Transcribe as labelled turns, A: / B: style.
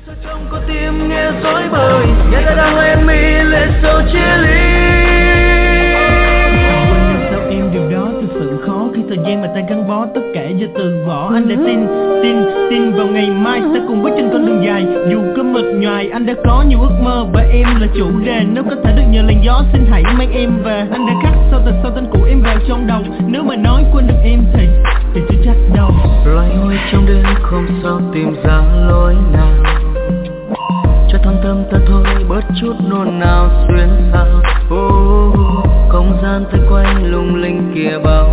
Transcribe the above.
A: Trong con tim nghe dối bời, nghe ta đang em mi lệ sâu chia ly.
B: Quên sao em điều đó thực sự khó khi thời gian mà ta gắn bó tất cả giờ từ bỏ. Anh đã tin vào ngày mai ta cùng bước trên con đường dài. Dù có mệt nhoài anh đã có nhiều ước mơ và em là chủ đề. Nếu có thể được nhờ làn gió xin hãy mang em về. Anh đã khắc sâu từ sâu tên cũ em vào trong đầu. Nếu mà nói quên được em thì chưa chắc đâu.
A: Loay hoay trong đêm không sao tìm ra lối nào cho thâm tâm ta thôi bớt chút nôn nao xuyên sao. Không gian tay quanh lung linh kia bao